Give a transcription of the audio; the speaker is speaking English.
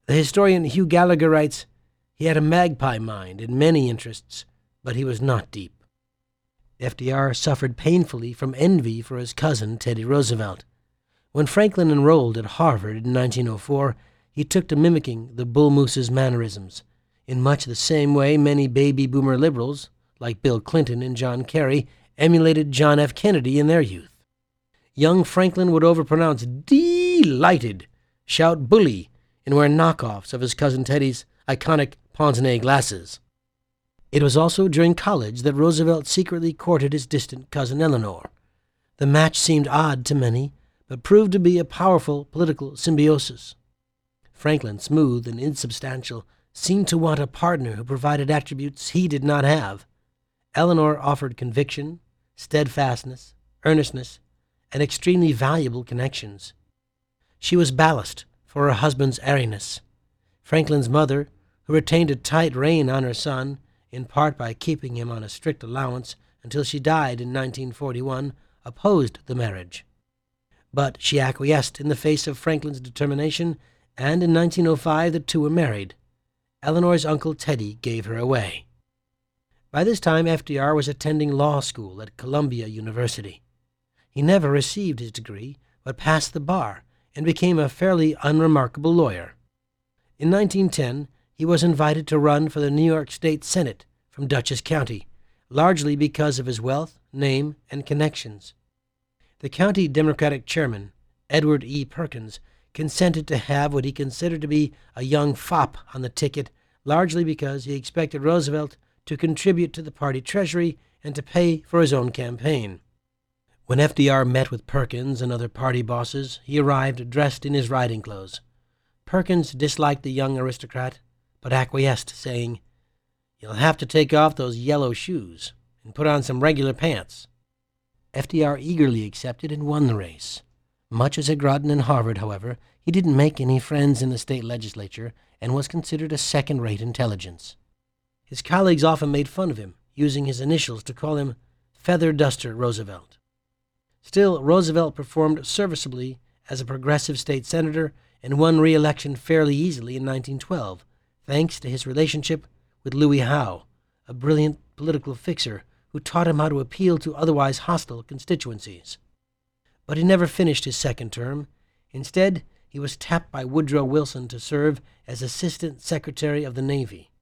The historian Hugh Gallagher writes, "He had a magpie mind and many interests, but he was not deep." FDR suffered painfully from envy for his cousin Teddy Roosevelt. When Franklin enrolled at Harvard in 1904, he took to mimicking the bull moose's mannerisms, in much the same way many baby boomer liberals, like Bill Clinton and John Kerry, emulated John F. Kennedy in their youth. Young Franklin would overpronounce delighted, shout bully, and wear knockoffs of his cousin Teddy's iconic pince-nez glasses. It was also during college that Roosevelt secretly courted his distant cousin Eleanor. The match seemed odd to many, but proved to be a powerful political symbiosis. Franklin, smooth and insubstantial, seemed to want a partner who provided attributes he did not have. Eleanor offered conviction, steadfastness, earnestness, and extremely valuable connections. She was ballast for her husband's airiness. Franklin's mother, who retained a tight rein on her son, in part by keeping him on a strict allowance until she died in 1941, opposed the marriage. But she acquiesced in the face of Franklin's determination, and in 1905 the two were married. Eleanor's uncle Teddy gave her away. By this time, FDR was attending law school at Columbia University. He never received his degree, but passed the bar and became a fairly unremarkable lawyer. In 1910, he was invited to run for the New York State Senate from Dutchess County, largely because of his wealth, name, and connections. The county Democratic chairman, Edward E. Perkins, consented to have what he considered to be a young fop on the ticket, largely because he expected Roosevelt to contribute to the party treasury and to pay for his own campaign. When FDR met with Perkins and other party bosses, he arrived dressed in his riding clothes. Perkins disliked the young aristocrat, but acquiesced, saying, "You'll have to take off those yellow shoes and put on some regular pants." FDR eagerly accepted and won the race. Much as at Groton and Harvard, however, he didn't make any friends in the state legislature and was considered a second-rate intelligence. His colleagues often made fun of him, using his initials to call him Feather Duster Roosevelt. Still, Roosevelt performed serviceably as a progressive state senator and won re-election fairly easily in 1912, thanks to his relationship with Louis Howe, a brilliant political fixer who taught him how to appeal to otherwise hostile constituencies. But he never finished his second term. Instead, he was tapped by Woodrow Wilson to serve as Assistant Secretary of the Navy.